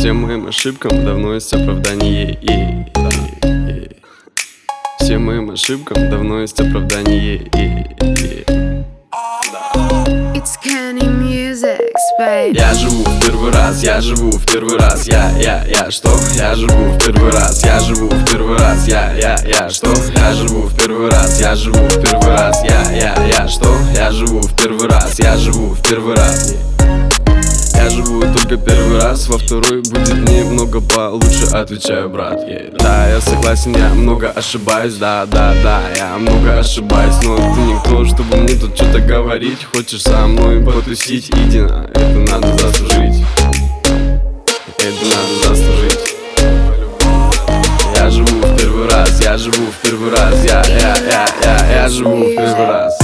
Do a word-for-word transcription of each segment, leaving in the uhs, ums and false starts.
Всем моим ошибкам давно есть оправдание. И, и, и. Всем моим ошибкам давно есть оправдание. И, и. It's Kenny Music, babe. Я живу в первый раз, я живу в первый раз. Я, я, я, что? Я живу в первый раз, я живу в первый раз. Я, я, я, что? Я живу в первый раз, я живу в первый раз. Я, я, я, что? Я живу в первый раз, я живу в первый раз. Я живу только первый раз, во второй будет немного получше, отвечаю, брат. Yeah. Да, я согласен, я много ошибаюсь, да, да, да, я много ошибаюсь. Но ты никто, чтобы мне тут что-то говорить. Хочешь со мной потусить, иди на, это надо заслужить. Это надо заслужить. Я живу в первый раз, я живу в первый раз. Я, я, я, я, я живу в первый раз.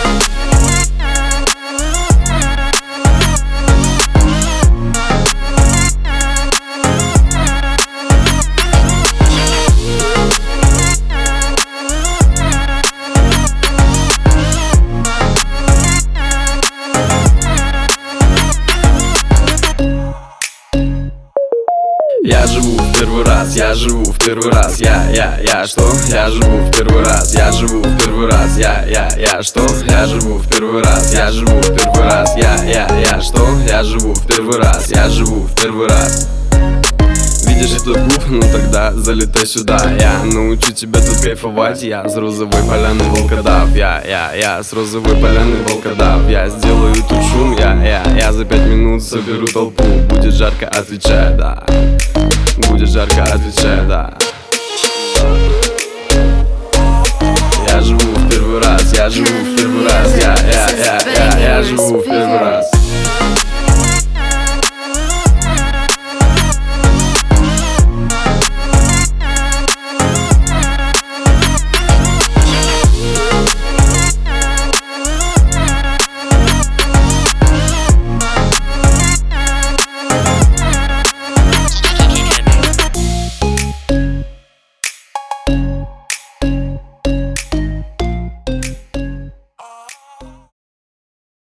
Я живу в первый раз, я живу в первый раз. Я, я, я, что? Я живу в первый раз, я живу в первый раз. Я, я, я, что? Я живу в первый раз, я живу в первый раз. Я, я, я, что? Я живу в первый раз, я живу в первый раз. Видишь этот клуб? Ну тогда залетай сюда. Я научу тебя тут кайфовать. Я с розовой поляны волкодав. Я, я, я с розовой поляны волкодав. Я сделаю тут шум. Я, я, я за пять минут соберу толпу. Будет жарко, отвечаю, да. Будет жарко, отвечаю, да. Я живу в первый раз, я живу в